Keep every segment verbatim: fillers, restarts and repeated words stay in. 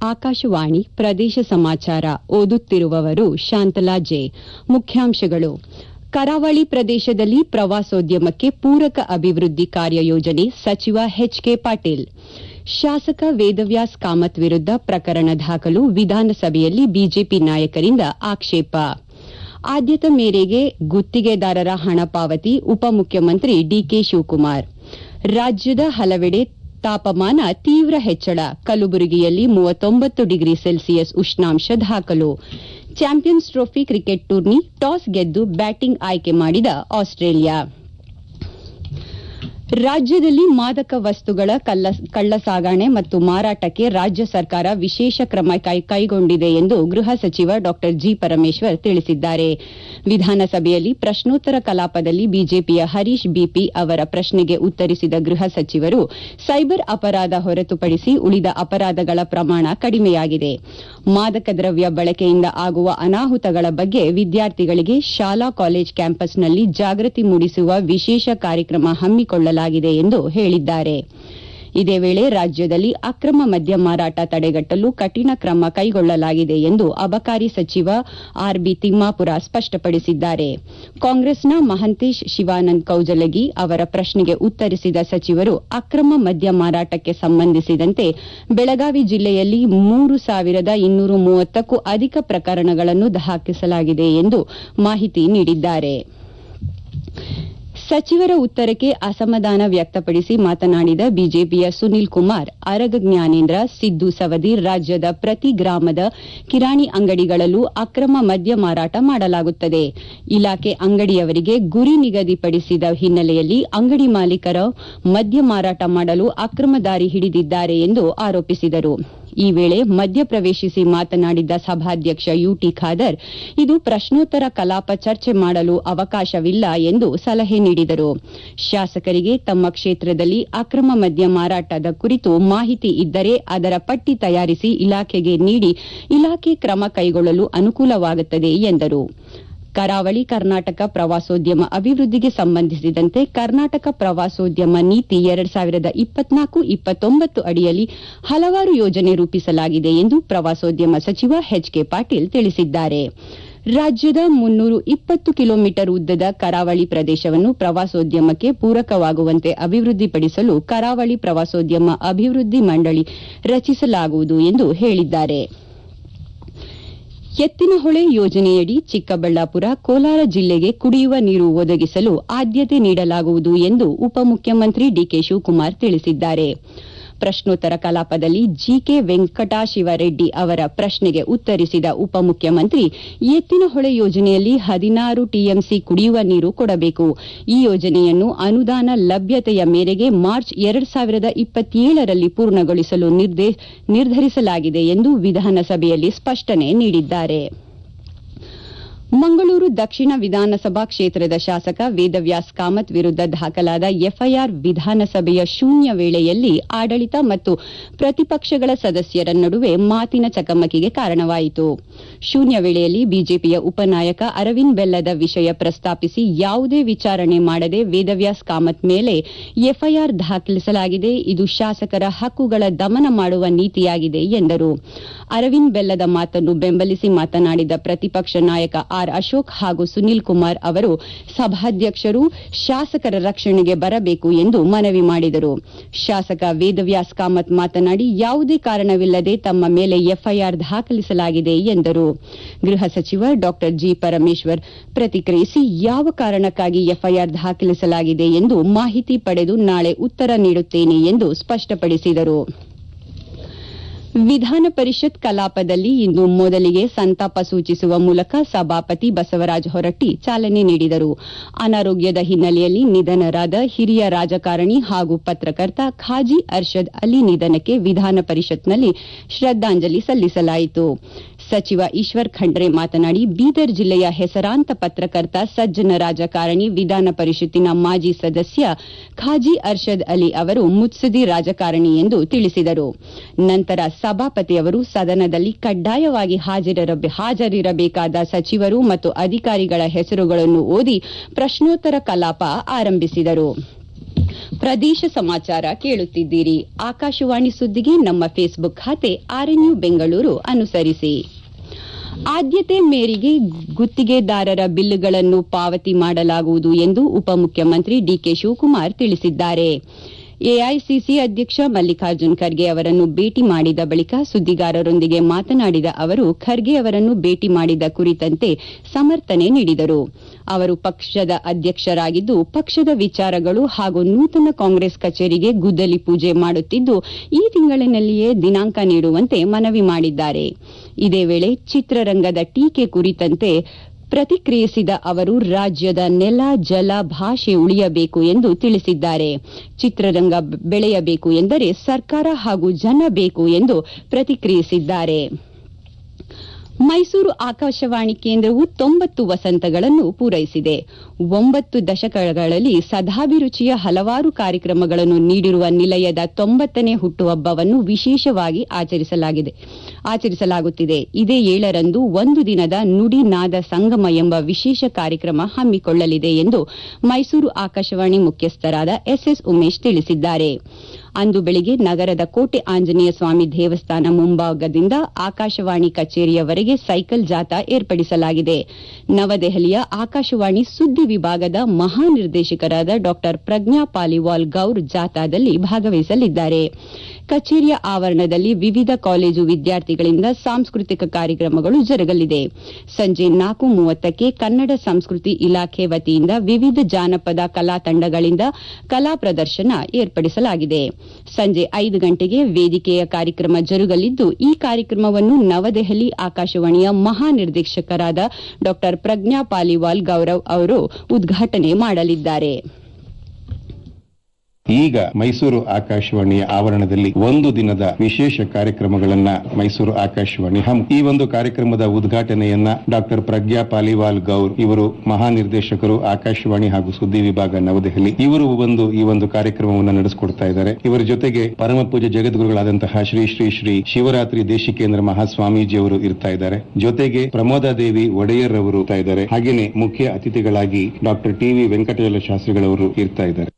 ಆಕಾಶವಾಣಿ ಪ್ರದೇಶ ಸಮಾಚಾರ ಓದುತ್ತಿರುವವರು ಶಾಂತಲಾ ಜೆ. ಮುಖ್ಯಾಂಶಗಳು: ಕರಾವಳಿ ಪ್ರದೇಶದಲ್ಲಿ ಪ್ರವಾಸೋದ್ಯಮಕ್ಕೆ ಪೂರಕ ಅಭಿವೃದ್ಧಿ ಕಾರ್ಯಯೋಜನೆ ಸಚಿವ ಎಚ್ ಕೆ ಪಾಟೀಲ್. ಶಾಸಕ ವೇದವ್ಯಾಸ್ ಕಾಮತ್ ವಿರುದ್ಧ ಪ್ರಕರಣ ದಾಖಲು, ವಿಧಾನಸಭೆಯಲ್ಲಿ ಬಿಜೆಪಿ ನಾಯಕರಿಂದ ಆಕ್ಷೇಪ. ಆದ್ಯತೆ ಮೇರೆಗೆ ಗುತ್ತಿಗೆದಾರರ ಹಣ ಪಾವತಿ, ಉಪಮುಖ್ಯಮಂತ್ರಿ ಡಿಕೆ ಶಿವಕುಮಾರ್. ರಾಜ್ಯದ ಹಲವೆಡೆ ತಾಪಮಾನ ತೀವ್ರ ಹೆಚ್ಚಳ, ಕಲಬುರಗಿಯಲ್ಲಿ ಮೂವತ್ತೊಂಬತ್ತು ಡಿಗ್ರಿ ಸೆಲ್ಸಿಯಸ್ ಉಷ್ಣಾಂಶ ದಾಖಲು. Champions Trophy cricket tourney, toss ಗೆದ್ದು ಬ್ಯಾಟಿಂಗ್ ಆಯ್ಕೆ ಮಾಡಿದ ಆಸ್ಟ್ರೇಲಿಯಾ. ರಾಜ್ಯದಲ್ಲಿ ಮಾದಕ ವಸ್ತುಗಳ ಕಳ್ಳಸಾಗಣೆ ಮತ್ತು ಮಾರಾಟಕ್ಕೆ ರಾಜ್ಯ ಸರ್ಕಾರ ವಿಶೇಷ ಕ್ರಮ ಕೈಗೊಂಡಿದೆ ಎಂದು ಗೃಹ ಸಚಿವ ಡಾ ಜಿ. ಪರಮೇಶ್ವರ್ ತಿಳಿಸಿದ್ದಾರೆ. ವಿಧಾನಸಭೆಯಲ್ಲಿ ಪ್ರಶ್ನೋತ್ತರ ಕಲಾಪದಲ್ಲಿ ಬಿಜೆಪಿಯ ಹರೀಶ್ ಬಿಪಿ ಅವರ ಪ್ರಶ್ನೆಗೆ ಉತ್ತರಿಸಿದ ಗೃಹ ಸಚಿವರು, ಸೈಬರ್ ಅಪರಾಧ ಹೊರತುಪಡಿಸಿ ಉಳಿದ ಅಪರಾಧಗಳ ಪ್ರಮಾಣ ಕಡಿಮೆಯಾಗಿದೆ. ಮಾದಕ ದ್ರವ್ಯ ಬಳಕೆಯಿಂದ ಆಗುವ ಅನಾಹುತಗಳ ಬಗ್ಗೆ ವಿದ್ಯಾರ್ಥಿಗಳಿಗೆ ಶಾಲಾ ಕಾಲೇಜು ಕ್ಯಾಂಪಸ್ನಲ್ಲಿ ಜಾಗೃತಿ ಮೂಡಿಸುವ ವಿಶೇಷ ಕಾರ್ಯಕ್ರಮ ಹಮ್ಮಿಕೊಳ್ಳಲಾಗಿದೆ ಎಂದು ಹೇಳಿದ್ದಾರೆ. ಇದೇ ವೇಳೆ ರಾಜ್ಯದಲ್ಲಿ ಅಕ್ರಮ ಮದ್ಯ ಮಾರಾಟ ತಡೆಗಟ್ಟಲು ಕಠಿಣ ಕ್ರಮ ಕೈಗೊಳ್ಳಲಾಗಿದೆ ಎಂದು ಅಬಕಾರಿ ಸಚಿವ ಆರ್ ಬಿ ತಿಮ್ಮಾಪುರ ಸ್ಪಷ್ಟಪಡಿಸಿದ್ದಾರೆ. ಕಾಂಗ್ರೆಸ್ನ ಮಹಂತೇಶ್ ಶಿವಾನಂದ್ ಕೌಜಲಗಿ ಅವರ ಪ್ರಶ್ನೆಗೆ ಉತ್ತರಿಸಿದ ಸಚಿವರು, ಅಕ್ರಮ ಮದ್ಯ ಮಾರಾಟಕ್ಕೆ ಸಂಬಂಧಿಸಿದಂತೆ ಬೆಳಗಾವಿ ಜಿಲ್ಲೆಯಲ್ಲಿ ಮೂರು ಸಾವಿರದ ಇನ್ನೂರ ಮೂವತ್ತಕ್ಕೂ ಅಧಿಕ ಪ್ರಕರಣಗಳನ್ನು ದಾಖಲಿಸಲಾಗಿದೆ ಎಂದು ಮಾಹಿತಿ ನೀಡಿದ್ದಾರೆ. ಸಚಿವರ ಉತ್ತರಕ್ಕೆ ಅಸಮಾಧಾನ ವ್ಯಕ್ತಪಡಿಸಿ ಮಾತನಾಡಿದ ಬಿಜೆಪಿಯ ಸುನೀಲ್ ಕುಮಾರ್, ಅರಗ ಜ್ಞಾನೇಂದ್ರ, ಸಿದ್ದು ಸವದಿ ರಾಜ್ಯದ ಪ್ರತಿ ಗ್ರಾಮದ ಕಿರಾಣಿ ಅಂಗಡಿಗಳಲ್ಲೂ ಅಕ್ರಮ ಮದ್ಯ ಮಾರಾಟ ಮಾಡಲಾಗುತ್ತದೆ. ಇಲಾಖೆ ಅಂಗಡಿಯವರಿಗೆ ಗುರಿ ನಿಗದಿಪಡಿಸಿದ ಹಿನ್ನೆಲೆಯಲ್ಲಿ ಅಂಗಡಿ ಮಾಲೀಕರು ಮದ್ಯ ಮಾರಾಟ ಮಾಡಲು ಅಕ್ರಮ ದಾರಿ ಹಿಡಿದಿದ್ದಾರೆ ಎಂದು ಆರೋಪಿಸಿದರು. ಈ ವೇಳೆ ಮಧ್ಯ ಪ್ರವೇಶಿಸಿ ಮಾತನಾಡಿದ ಸಭಾಧ್ಯಕ್ಷ ಯುಟಿ ಖಾದರ್, ಇದು ಪ್ರಶ್ನೋತ್ತರ ಕಲಾಪ ಚರ್ಚೆ ಮಾಡಲು ಅವಕಾಶವಿಲ್ಲ ಎಂದು ಸಲಹೆ ನೀಡಿದರು. ಶಾಸಕರಿಗೆ ತಮ್ಮ ಕ್ಷೇತ್ರದಲ್ಲಿ ಅಕ್ರಮ ಮದ್ಯ ಮಾರಾಟದ ಕುರಿತು ಮಾಹಿತಿ ಇದ್ದರೆ ಅದರ ಪಟ್ಟಿ ತಯಾರಿಸಿ ಇಲಾಖೆಗೆ ನೀಡಿ ಇಲಾಖೆ ಕ್ರಮ ಕೈಗೊಳ್ಳಲು ಅನುಕೂಲವಾಗುತ್ತದೆ ಎಂದರು. ಕರಾವಳಿ ಕರ್ನಾಟಕ ಪ್ರವಾಸೋದ್ಯಮ ಅಭಿವೃದ್ಧಿಗೆ ಸಂಬಂಧಿಸಿದಂತೆ ಕರ್ನಾಟಕ ಪ್ರವಾಸೋದ್ಯಮ ನೀತಿ ಎರಡು ಸಾವಿರದ ಇಪ್ಪತ್ನಾಲ್ಕು ಇಪ್ಪತ್ತೊಂಬತ್ತು ಅಡಿಯಲ್ಲಿ ಹಲವಾರು ಯೋಜನೆ ರೂಪಿಸಲಾಗಿದೆ ಎಂದು ಪ್ರವಾಸೋದ್ಯಮ ಸಚಿವ ಎಚ್ ಕೆ ಪಾಟೀಲ್ ತಿಳಿಸಿದ್ದಾರೆ. ರಾಜ್ಯದ ಮುನ್ನೂರ ಇಪ್ಪತ್ತು ಕಿಲೋಮೀಟರ್ ಉದ್ದದ ಕರಾವಳಿ ಪ್ರದೇಶವನ್ನು ಪ್ರವಾಸೋದ್ಯಮಕ್ಕೆ ಪೂರಕವಾಗುವಂತೆ ಅಭಿವೃದ್ಧಿಪಡಿಸಲು ಕರಾವಳಿ ಪ್ರವಾಸೋದ್ಯಮ ಅಭಿವೃದ್ಧಿ ಮಂಡಳಿ ರಚಿಸಲಾಗುವುದು ಎಂದು ಹೇಳಿದ್ದಾರೆ. ಎತ್ತಿನಹೊಳೆ ಯೋಜನೆಯಡಿ ಚಿಕ್ಕಬಳ್ಳಾಪುರ, ಕೋಲಾರ ಜಿಲ್ಲೆಗೆ ಕುಡಿಯುವ ನೀರು ಒದಗಿಸಲು ಆದ್ಯತೆ ನೀಡಲಾಗುವುದು ಎಂದು ಉಪಮುಖ್ಯಮಂತ್ರಿ ಡಿಕೆ ಶಿವಕುಮಾರ್ ತಿಳಿಸಿದ್ದಾರೆ. ಪ್ರಶ್ನೋತ್ತರ ಕಲಾಪದಲ್ಲಿ ಜಿಕೆ ವೆಂಕಟಶಿವರೆಡ್ಡಿ ಅವರ ಪ್ರಶ್ನೆಗೆ ಉತ್ತರಿಸಿದ ಉಪಮುಖ್ಯಮಂತ್ರಿ, ಎತ್ತಿನಹೊಳೆ ಯೋಜನೆಯಲ್ಲಿ ಹದಿನಾರು ಟಿಎಂಸಿ ಕುಡಿಯುವ ನೀರು ಕೊಡಬೇಕು. ಈ ಯೋಜನೆಯನ್ನು ಅನುದಾನ ಲಭ್ಯತೆಯ ಮೇರೆಗೆ ಮಾರ್ಚ್ ಎರಡು ಸಾವಿರದ ಇಪ್ಪತ್ತೇಳರಲ್ಲಿ ಪೂರ್ಣಗೊಳಿಸಲು ನಿರ್ಧರಿಸಲಾಗಿದೆ ಎಂದು ವಿಧಾನಸಭೆಯಲ್ಲಿ ಸ್ಪಷ್ಟನೆ ನೀಡಿದ್ದಾರೆ. ಮಂಗಳೂರು ದಕ್ಷಿಣ ವಿಧಾನಸಭಾ ಕ್ಷೇತ್ರದ ಶಾಸಕ ವೇದವ್ಯಾಸ್ ಕಾಮತ್ ವಿರುದ್ಧ ದಾಖಲಾದ ಎಫ್ಐಆರ್ ವಿಧಾನಸಭೆಯ ಶೂನ್ಯ ವೇಳೆಯಲ್ಲಿ ಆಡಳಿತ ಮತ್ತು ಪ್ರತಿಪಕ್ಷಗಳ ಸದಸ್ಯರ ನಡುವೆ ಮಾತಿನ ಚಕಮಕಿಗೆ ಕಾರಣವಾಯಿತು. ಶೂನ್ಯ ವೇಳೆಯಲ್ಲಿ ಬಿಜೆಪಿಯ ಉಪನಾಯಕ ಅರವಿಂದ್ ಬೆಲ್ಲದ ವಿಷಯ ಪ್ರಸ್ತಾಪಿಸಿ ಯಾವುದೇ ವಿಚಾರಣೆ ಮಾಡದೆ ವೇದವ್ಯಾಸ್ ಕಾಮತ್ ಮೇಲೆ ಎಫ್ಐಆರ್ ದಾಖಲಿಸಲಾಗಿದೆ. ಇದು ಶಾಸಕರ ಹಕ್ಕುಗಳ ದಮನ ಮಾಡುವ ನೀತಿಯಾಗಿದೆ ಎಂದರು. ಅರವಿಂದ್ ಬೆಲ್ಲದ ಮಾತನ್ನು ಬೆಂಬಲಿಸಿ ಮಾತನಾಡಿದ ಪ್ರತಿಪಕ್ಷ ನಾಯಕ ಆರ್ ಅಶೋಕ್ ಹಾಗೂ ಸುನೀಲ್ ಕುಮಾರ್ ಅವರು ಸಭಾಧ್ಯಕ್ಷರು ಶಾಸಕರ ರಕ್ಷಣೆಗೆ ಬರಬೇಕು ಎಂದು ಮನವಿ ಮಾಡಿದರು. ಶಾಸಕ ವೇದವ್ಯಾಸ್ ಕಾಮತ್ ಮಾತನಾಡಿ, ಯಾವುದೇ ಕಾರಣವಿಲ್ಲದೆ ತಮ್ಮ ಮೇಲೆ ಎಫ್ಐಆರ್ ದಾಖಲಿಸಲಾಗಿದೆ ಎಂದರು. ಗೃಹ ಸಚಿವ ಡಾ ಜಿ. ಪರಮೇಶ್ವರ್ ಪ್ರತಿಕ್ರಿಯಿಸಿ, ಯಾವ ಕಾರಣಕ್ಕಾಗಿ ಎಫ್ಐಆರ್ ದಾಖಲಿಸಲಾಗಿದೆ ಎಂದು ಮಾಹಿತಿ ಪಡೆದು ನಾಳೆ ಉತ್ತರ ನೀಡುತ್ತೇನೆ ಎಂದು ಸ್ಪಷ್ಟಪಡಿಸಿದರು. ವಿಧಾನ ಪರಿಷತ್ ಕಲಾಪದಲ್ಲಿ ಇಂದು ಮೊದಲಿಗೆ ಸಂತಾಪ ಸೂಚಿಸುವ ಮೂಲಕ ಸಭಾಪತಿ ಬಸವರಾಜ ಹೊರಟ್ಟಿ ಚಾಲನೆ ನೀಡಿದರು. ಅನಾರೋಗ್ಯದ ಹಿನ್ನೆಲೆಯಲ್ಲಿ ನಿಧನರಾದ ಹಿರಿಯ ರಾಜಕಾರಣಿ ಹಾಗೂ ಪತ್ರಕರ್ತ ಖಾಜಿ ಅರ್ಷದ್ ಅಲಿ ನಿಧನಕ್ಕೆ ವಿಧಾನ ಪರಿಷತ್ನಲ್ಲಿ ಶ್ರದ್ದಾಂಜಲಿ ಸಲ್ಲಿಸಲಾಯಿತು. ಸಚಿವ ಈಶ್ವರ್ ಖಂಡ್ರೆ ಮಾತನಾಡಿ, ಬೀದರ್ ಜಿಲ್ಲೆಯ ಹೆಸರಾಂತ ಪತ್ರಕರ್ತ, ಸಜ್ಜನ ರಾಜಕಾರಣಿ, ವಿಧಾನ ಪರಿಷತ್ತಿನ ಮಾಜಿ ಸದಸ್ಯ ಖಾಜಿ ಅರ್ಷದ್ ಅಲಿ ಅವರು ಮುತ್ಸದಿ ರಾಜಕಾರಣಿ ಎಂದು ತಿಳಿಸಿದರು. ನಂತರ ಸಭಾಪತಿಯವರು ಸದನದಲ್ಲಿ ಕಡ್ಡಾಯವಾಗಿ ಹಾಜರಿರಬೇಕಾದ ಸಚಿವರು ಮತ್ತು ಅಧಿಕಾರಿಗಳ ಹೆಸರುಗಳನ್ನು ಓದಿ ಪ್ರಶ್ನೋತ್ತರ ಕಲಾಪ ಆರಂಭಿಸಿದರು. ಪ್ರದೇಶ ಸಮಾಚಾರ ಕೇಳುತ್ತಿದ್ದೀರಿ. ಆಕಾಶವಾಣಿ ಸುದ್ದಿಗೆ ನಮ್ಮ ಫೇಸ್ಬುಕ್ ಖಾತೆ ಆರ್ಎನ್ಯು ಬೆಂಗಳೂರು ಅನುಸರಿಸಿ. ಆದ್ಯತೆ ಮೇರೆಗೆ ಗುತ್ತಿಗೆದಾರರ ಬಿಲ್ಗಳನ್ನು ಪಾವತಿ ಮಾಡಲಾಗುವುದು ಎಂದು ಉಪಮುಖ್ಯಮಂತ್ರಿ ಡಿಕೆ ಶಿವಕುಮಾರ್ ತಿಳಿಸಿದ್ದಾರೆ. ಎಐಸಿಸಿ ಅಧ್ಯಕ್ಷ ಮಲ್ಲಿಕಾರ್ಜುನ್ ಖರ್ಗೆ ಅವರನ್ನು ಭೇಟಿ ಮಾಡಿದ ಬಳಿಕ ಸುದ್ದಿಗಾರರೊಂದಿಗೆ ಮಾತನಾಡಿದ ಅವರು, ಖರ್ಗೆ ಅವರನ್ನು ಭೇಟಿ ಮಾಡಿದ ಕುರಿತಂತೆ ಸಮರ್ಥನೆ ನೀಡಿದರು. ಅವರು ಪಕ್ಷದ ಅಧ್ಯಕ್ಷರಾಗಿದ್ದು, ಪಕ್ಷದ ವಿಚಾರಗಳು ಹಾಗೂ ನೂತನ ಕಾಂಗ್ರೆಸ್ ಕಚೇರಿಗೆ ಗುದ್ದಲಿ ಪೂಜೆ ಮಾಡುತ್ತಿದ್ದು, ಈ ತಿಂಗಳಿನಲ್ಲಿಯೇ ದಿನಾಂಕ ನೀಡುವಂತೆ ಮನವಿ ಮಾಡಿದ್ದಾರೆ. ಇದೇ ವೇಳೆ ಚಿತ್ರರಂಗದ ಟೀಕೆ ಕುರಿತಂತೆ ಪ್ರತಿಕ್ರಿಯಿಸಿದ ಅವರು, ರಾಜ್ಯದ ನೆಲ, ಜಲ, ಭಾಷೆ ಉಳಿಯಬೇಕು ಎಂದು ತಿಳಿಸಿದ್ದಾರೆ. ಚಿತ್ರರಂಗ ಬೆಳೆಯಬೇಕು ಎಂದರೆ ಸರ್ಕಾರ ಹಾಗೂ ಜನ ಬೇಕು ಎಂದು ಪ್ರತಿಕ್ರಿಯಿಸಿದ್ದಾರೆ. ಮೈಸೂರು ಆಕಾಶವಾಣಿ ಕೇಂದ್ರವು ತೊಂಬತ್ತು ವಸಂತಗಳನ್ನು ಪೂರೈಸಿದೆ. ಒಂಬತ್ತು ದಶಕಗಳಲ್ಲಿ ಸದಾಭಿರುಚಿಯ ಹಲವಾರು ಕಾರ್ಯಕ್ರಮಗಳನ್ನು ನೀಡಿರುವ ನಿಲಯದ ತೊಂಬತ್ತನೇ ಹುಟ್ಟುಹಬ್ಬವನ್ನು ವಿಶೇಷವಾಗಿ ಆಚರಿಸಲಾಗಿದೆ ಆಚರಿಸಲಾಗುತ್ತಿದೆ. ಇದೇ ಏಳರಂದು ಒಂದು ದಿನದ ನುಡಿ ನಾದ ಸಂಗಮ ಎಂಬ ವಿಶೇಷ ಕಾರ್ಯಕ್ರಮ ಹಮ್ಮಿಕೊಳ್ಳಲಿದೆ ಎಂದು ಮೈಸೂರು ಆಕಾಶವಾಣಿ ಮುಖ್ಯಸ್ಥರಾದ ಎಸ್ಎಸ್ ಉಮೇಶ್ ತಿಳಿಸಿದ್ದಾರೆ. ಅಂದು ಬೆಳಿಗ್ಗೆ ನಗರದ ಕೋಟೆ ಆಂಜನೇಯ ಸ್ವಾಮಿ ದೇವಸ್ಥಾನ ಮುಂಭಾಗದಿಂದ ಆಕಾಶವಾಣಿ ಕಚೇರಿಯವರೆಗೆ ಸೈಕಲ್ ಜಾಥಾ ಏರ್ಪಡಿಸಲಾಗಿದೆ. ನವದೆಹಲಿಯ ಆಕಾಶವಾಣಿ ಸುದ್ದಿ ವಿಭಾಗದ ಮಹಾನಿರ್ದೇಶಕರಾದ ಡಾ ಪ್ರಜ್ಞಾ ಪಾಲಿವಾಲ್ ಗೌರ್ ಜಾಥಾದಲ್ಲಿ ಭಾಗವಹಿಸಲಿದ್ದಾರೆ. ಕಚೇರಿಯ ಆವರಣದಲ್ಲಿ ವಿವಿಧ ಕಾಲೇಜು ವಿದ್ಯಾರ್ಥಿಗಳಿಂದ ಸಾಂಸ್ಕೃತಿಕ ಕಾರ್ಯಕ್ರಮಗಳು ಜರುಗಲಿದೆ. ಸಂಜೆ ನಾಲ್ಕು ಮೂವತ್ತಕ್ಕೆ ಕನ್ನಡ ಸಂಸ್ಕೃತಿ ಇಲಾಖೆ ವತಿಯಿಂದ ವಿವಿಧ ಜಾನಪದ ಕಲಾ ತಂಡಗಳಿಂದ ಕಲಾ ಪ್ರದರ್ಶನ ಏರ್ಪಡಿಸಲಾಗಿದೆ. ಸಂಜೆ ಐದು ಗಂಟೆಗೆ ವೇದಿಕೆಯ ಕಾರ್ಯಕ್ರಮ ಜರುಗಲಿದ್ದು, ಈ ಕಾರ್ಯಕ್ರಮವನ್ನು ನವದೆಹಲಿ ಆಕಾಶವಾಣಿಯ ಮಹಾನಿರ್ದೇಶಕರಾದ ಡಾ ಪ್ರಜ್ಞಾ ಪಾಲಿವಾಲ್ ಗೌರವ್ ಅವರು ಉದ್ಘಾಟನೆ ಮಾಡಲಿದ್ದಾರೆ. ಈಗ ಮೈಸೂರು ಆಕಾಶವಾಣಿಯ ಆವರಣದಲ್ಲಿ ಒಂದು ದಿನದ ವಿಶೇಷ ಕಾರ್ಯಕ್ರಮಗಳನ್ನ ಮೈಸೂರು ಆಕಾಶವಾಣಿ ಹಮ್ ಈ ಒಂದು ಕಾರ್ಯಕ್ರಮದ ಉದ್ಘಾಟನೆಯನ್ನ ಡಾಕ್ಟರ್ ಪ್ರಜ್ಞಾ ಪಾಲಿವಾಲ್ ಗೌರ್ ಇವರು ಮಹಾನಿರ್ದೇಶಕರು ಆಕಾಶವಾಣಿ ಹಾಗೂ ಸುದ್ದಿ ವಿಭಾಗ ನವದೆಹಲಿ ಇವರು ಒಂದು ಈ ಒಂದು ಕಾರ್ಯಕ್ರಮವನ್ನು ನಡೆಸಿಕೊಡ್ತಾ ಇದ್ದಾರೆ. ಇವರ ಜೊತೆಗೆ ಪರಮ ಪೂಜ್ಯ ಜಗದ್ಗುರುಗಳಾದಂತಹ ಶ್ರೀ ಶ್ರೀ ಶ್ರೀ ಶಿವರಾತ್ರಿ ದೇಶಿಕೇಂದ್ರ ಮಹಾಸ್ವಾಮೀಜಿ ಅವರು ಇರ್ತಾ ಇದ್ದಾರೆ. ಜೊತೆಗೆ ಪ್ರಮೋದಾದೇವಿ ಒಡೆಯರ್ ಅವರು ಇರ್ತಾ ಇದ್ದಾರೆ. ಹಾಗೇನೆ ಮುಖ್ಯ ಅತಿಥಿಗಳಾಗಿ ಡಾಕ್ಟರ್ ಟಿ ವಿ ವೆಂಕಟೇಶ್ವರ ಶಾಸ್ತ್ರಿಗಳವರು ಇರ್ತಾ ಇದ್ದಾರೆ.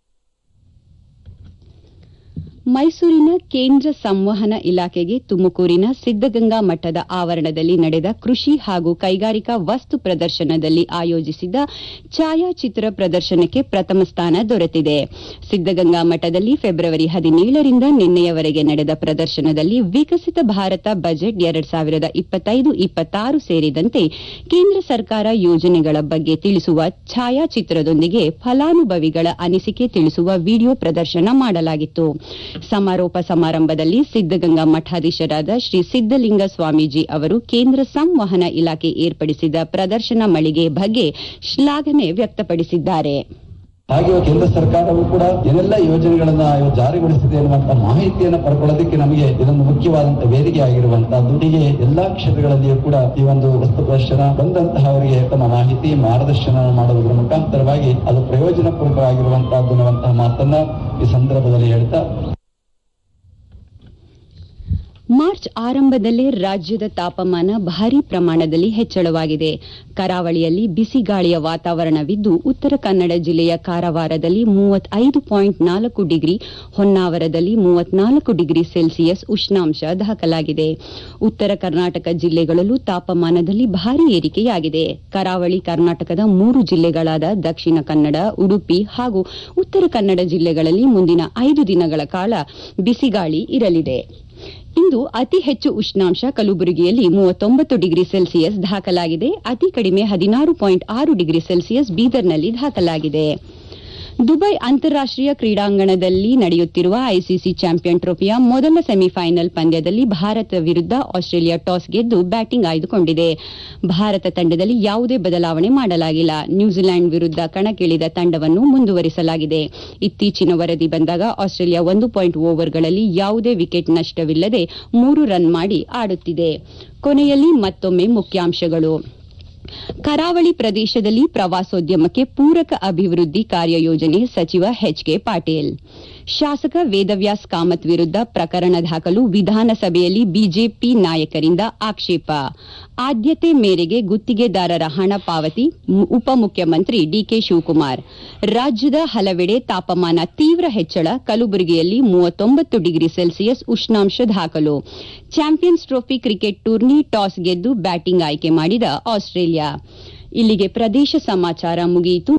ಮೈಸೂರಿನ ಕೇಂದ್ರ ಸಂವಹನ ಇಲಾಖೆಗೆ ತುಮಕೂರಿನ ಸಿದ್ದಗಂಗಾ ಮಠದ ಆವರಣದಲ್ಲಿ ನಡೆದ ಕೃಷಿ ಹಾಗೂ ಕೈಗಾರಿಕಾ ವಸ್ತು ಪ್ರದರ್ಶನದಲ್ಲಿ ಆಯೋಜಿಸಿದ್ದ ಛಾಯಾಚಿತ್ರ ಪ್ರದರ್ಶನಕ್ಕೆ ಪ್ರಥಮ ಸ್ಥಾನ ದೊರೆತಿದೆ. ಸಿದ್ದಗಂಗಾ ಮಠದಲ್ಲಿ ಫೆಬ್ರವರಿ ಹದಿನೇಳರಿಂದ ನಿನ್ನೆಯವರೆಗೆ ನಡೆದ ಪ್ರದರ್ಶನದಲ್ಲಿ ವಿಕಸಿತ ಭಾರತ ಬಜೆಟ್ ಎರಡ್ ಸಾವಿರದ ಇಪ್ಪತ್ತೈದು ಇಪ್ಪತ್ತಾರು ಸೇರಿದಂತೆ ಕೇಂದ್ರ ಸರ್ಕಾರ ಯೋಜನೆಗಳ ಬಗ್ಗೆ ತಿಳಿಸುವ ಛಾಯಾಚಿತ್ರದೊಂದಿಗೆ ಫಲಾನುಭವಿಗಳ ಅನಿಸಿಕೆ ತಿಳಿಸುವ ವಿಡಿಯೋ ಪ್ರದರ್ಶನ ಮಾಡಲಾಗಿತ್ತು. ಸಮಾರೋಪ ಸಮಾರಂಭದಲ್ಲಿ ಸಿದ್ದಗಂಗಾ ಮಠಾಧೀಶರಾದ ಶ್ರೀ ಸಿದ್ದಲಿಂಗ ಸ್ವಾಮೀಜಿ ಅವರು ಕೇಂದ್ರ ಸಂವಹನ ಇಲಾಖೆ ಏರ್ಪಡಿಸಿದ ಪ್ರದರ್ಶನ ಮಳಿಗೆ ಬಗ್ಗೆ ಶ್ಲಾಘನೆ ವ್ಯಕ್ತಪಡಿಸಿದ್ದಾರೆ. ಹಾಗೆ ಕೇಂದ್ರ ಸರ್ಕಾರವು ಕೂಡ ಏನೆಲ್ಲ ಯೋಜನೆಗಳನ್ನ ಜಾರಿಗೊಳಿಸಿದೆ ಎನ್ನುವಂತಹ ಮಾಹಿತಿಯನ್ನು ಪಡ್ಕೊಳ್ಳೋದಕ್ಕೆ ನಮಗೆ ಇದೊಂದು ಮುಖ್ಯವಾದಂತಹ ವೇದಿಕೆ ಆಗಿರುವಂತಹದ್ದು. ಹೀಗೆ ಎಲ್ಲಾ ಕ್ಷೇತ್ರಗಳಲ್ಲಿಯೂ ಕೂಡ ಈ ಒಂದು ವಸ್ತು ಪ್ರದರ್ಶನ ಬಂದಂತಹ ಅವರಿಗೆ ತಮ್ಮ ಮಾಹಿತಿ ಮಾರ್ಗದರ್ಶನ ಮಾಡುವುದರ ಮುಖಾಂತರವಾಗಿ ಅದು ಪ್ರಯೋಜನಪೂರ್ವಕವಾಗಿರುವಂತಹದ್ದು ಅನ್ನುವಂತಹ ಮಾತನ್ನ ಈ ಸಂದರ್ಭದಲ್ಲಿ ಹೇಳ್ತಾ, ಮಾರ್ಚ್ ಆರಂಭದಲ್ಲೇ ರಾಜ್ಯದ ತಾಪಮಾನ ಭಾರೀ ಪ್ರಮಾಣದಲ್ಲಿ ಹೆಚ್ಚಳವಾಗಿದೆ. ಕರಾವಳಿಯಲ್ಲಿ ಬಿಸಿಗಾಳಿಯ ವಾತಾವರಣವಿದ್ದು, ಉತ್ತರ ಕನ್ನಡ ಜಿಲ್ಲೆಯ ಕಾರವಾರದಲ್ಲಿ ಮೂವತ್ತೈದು ಪಾಯಿಂಟ್ ನಾಲ್ಕು ಡಿಗ್ರಿ, ಹೊನ್ನಾವರದಲ್ಲಿ ಮೂವತ್ನಾಲ್ಕು ಡಿಗ್ರಿ ಸೆಲ್ಸಿಯಸ್ ಉಷ್ಣಾಂಶ ದಾಖಲಾಗಿದೆ. ಉತ್ತರ ಕರ್ನಾಟಕ ಜಿಲ್ಲೆಗಳಲ್ಲೂ ತಾಪಮಾನದಲ್ಲಿ ಭಾರೀ ಏರಿಕೆಯಾಗಿದೆ. ಕರಾವಳಿ ಕರ್ನಾಟಕದ ಮೂರು ಜಿಲ್ಲೆಗಳಾದ ದಕ್ಷಿಣ ಕನ್ನಡ, ಉಡುಪಿ ಹಾಗೂ ಉತ್ತರ ಕನ್ನಡ ಜಿಲ್ಲೆಗಳಲ್ಲಿ ಮುಂದಿನ ಐದು ದಿನಗಳ ಕಾಲ ಬಿಸಿಗಾಳಿ ಇರಲಿದೆ. ಇಂದು ಅತಿ ಹೆಚ್ಚು ಉಷ್ಣಾಂಶ ಕಲಬುರಗಿಯಲ್ಲಿ ಮೂವತ್ತೊಂಬತ್ತು ಡಿಗ್ರಿ ಸೆಲ್ಸಿಯಸ್ ದಾಖಲಾಗಿದೆ. ಅತಿ ಕಡಿಮೆ ಹದಿನಾರು ಪಾಯಿಂಟ್ ಆರು ಡಿಗ್ರಿ ಸೆಲ್ಸಿಯಸ್ ಬೀದರ್ನಲ್ಲಿ ದಾಖಲಾಗಿದೆ. ದುಬೈ ಅಂತಾರಾಷ್ಟೀಯ ಕ್ರೀಡಾಂಗಣದಲ್ಲಿ ನಡೆಯುತ್ತಿರುವ ಐಸಿಸಿ ಚಾಂಪಿಯನ್ ಟ್ರೋಫಿಯ ಮೊದಲ ಸೆಮಿಫೈನಲ್ ಪಂದ್ಯದಲ್ಲಿ ಭಾರತ ವಿರುದ್ಧ ಆಸ್ಟ್ರೇಲಿಯಾ ಟಾಸ್ ಗೆದ್ದು ಬ್ಯಾಟಿಂಗ್ ಆಯ್ದುಕೊಂಡಿದೆ. ಭಾರತ ತಂಡದಲ್ಲಿ ಯಾವುದೇ ಬದಲಾವಣೆ ಮಾಡಲಾಗಿಲ್ಲ. ನ್ಯೂಜಿಲೆಂಡ್ ವಿರುದ್ಧ ಕಣಕ್ಕಿಳಿದ ತಂಡವನ್ನು ಮುಂದುವರಿಸಲಾಗಿದೆ. ಇತ್ತೀಚಿನ ವರದಿ ಬಂದಾಗ ಆಸ್ಟ್ರೇಲಿಯಾ ಒಂದು ಪಾಯಿಂಟ್ ಓವರ್ಗಳಲ್ಲಿ ಯಾವುದೇ ವಿಕೆಟ್ ನಷ್ಟವಿಲ್ಲದೆ ಮೂರು ರನ್ ಮಾಡಿ ಆಡುತ್ತಿದೆ. ಕೊನೆಯಲ್ಲಿ ಮತ್ತೊಮ್ಮೆ ಮುಖ್ಯಾಂಶಗಳು. ಕರಾವಳಿ ಪ್ರದೇಶದಲ್ಲಿ ಪ್ರವಾಸೋದ್ಯಮಕ್ಕೆ ಪೂರಕ ಅಭಿವೃದ್ಧಿ ಕಾರ್ಯಯೋಜನೆ ಸಚಿವ ಎಚ್ ಕೆ ಪಾಟೀಲ್. ಶಾಸಕ ವೇದವ್ಯಾಸ್ ಕಾಮತ್ ವಿರುದ್ಧ ಪ್ರಕರಣ ದಾಖಲು ವಿಧಾನಸಭೆಯಲ್ಲಿ ಬಿಜೆಪಿ ನಾಯಕರಿಂದ ಆಕ್ಷೇಪ. ಆದ್ಯತೆ ಮೇರೆಗೆ ಗುತ್ತಿಗೆದಾರರ ಹಣ ಪಾವತಿ ಉಪಮುಖ್ಯಮಂತ್ರಿ ಡಿಕೆ ಶಿವಕುಮಾರ್. ರಾಜ್ಯದ ಹಲವೆಡೆ ತಾಪಮಾನ ತೀವ್ರ ಹೆಚ್ಚಳ, ಕಲಬುರಗಿಯಲ್ಲಿ ಮೂವತ್ತೊಂಬತ್ತು ಡಿಗ್ರಿ ಸೆಲ್ಸಿಯಸ್ ಉಷ್ಣಾಂಶ ದಾಖಲು. Champions Trophy cricket tourney toss ಗೆದ್ದು ಬ್ಯಾಟಿಂಗ್ ಆಯ್ಕೆ ಮಾಡಿದ ಆಸ್ಟ್ರೇಲಿಯಾ. ಇಲ್ಲಿಗೆ ಪ್ರದೇಶ ಸಮಾಚಾರ ಮುಗಿಯಿತು.